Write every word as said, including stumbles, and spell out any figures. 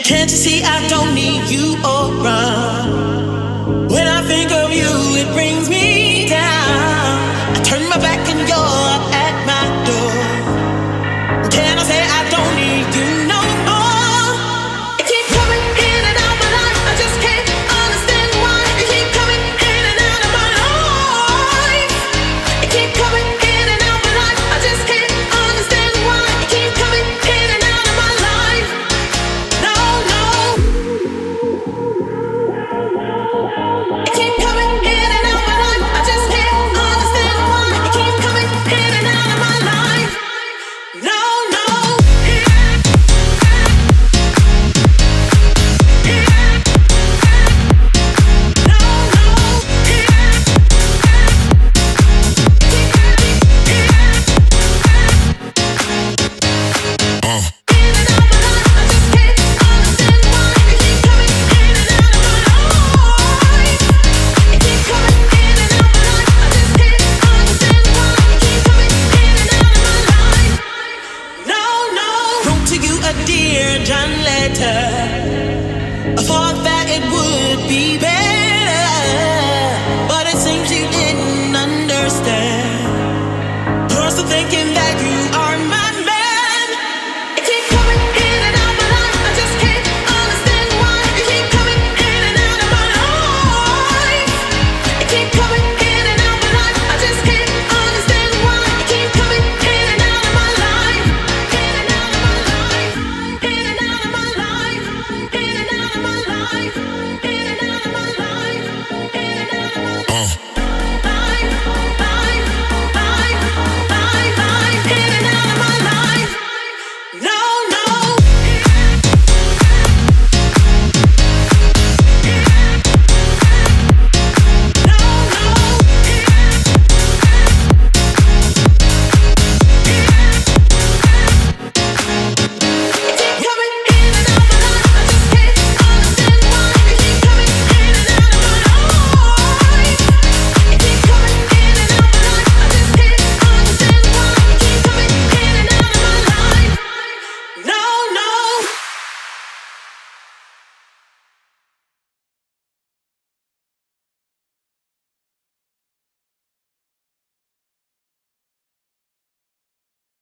Can't you see I don't need you around? When I think of you, it brings me down. I turn my back and you're at my door. Can I say I don't need you no more? You keep coming in and out my life. I just can't understand why you keep coming in and out of my life. You keep coming in and out my life. I just can't understand why you keep coming in and out of my life. No, no. You keep coming in and out my life. I just can't understand why you keep coming in and out of my life. No, no. John letter, I thought that it would be better.